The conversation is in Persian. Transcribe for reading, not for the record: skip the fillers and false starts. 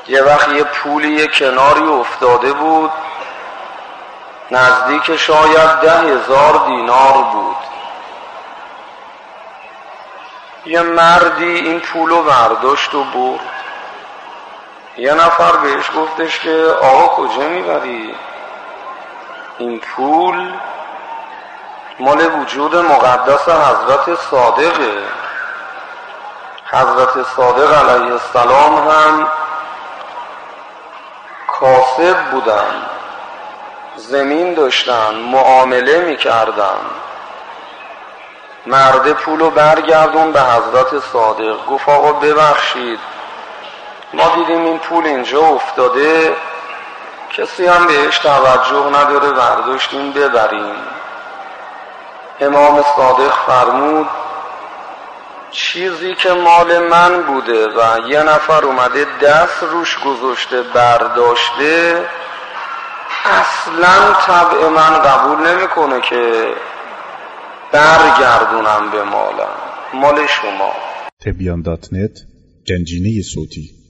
یه وقت یه پولی یه کناری افتاده بود، نزدیک شاید 10,000 دینار بود. یه مردی این پولو برداشت و برد. یه نفر بهش گفتش که آقا کجا میبری؟ این پول مال وجود مقدس حضرت صادقه. حضرت صادق علیه السلام هم کاسب بودن، زمین داشتن، معامله میکردن. مرد پولو برگردون به حضرت صادق، گفت آقا ببخشید ما دیدیم این پول اینجا افتاده، کسی هم بهش توجه نداره، برداشتیم ببریم. امام صادق فرمود چیزی که مال من بوده و یه نفر اومده دست روش گذاشته برداشته، اصلا طبع من قبول نمیکنه که برگردونم به مالم، مال شما. تبیان.net گنجینه صوتی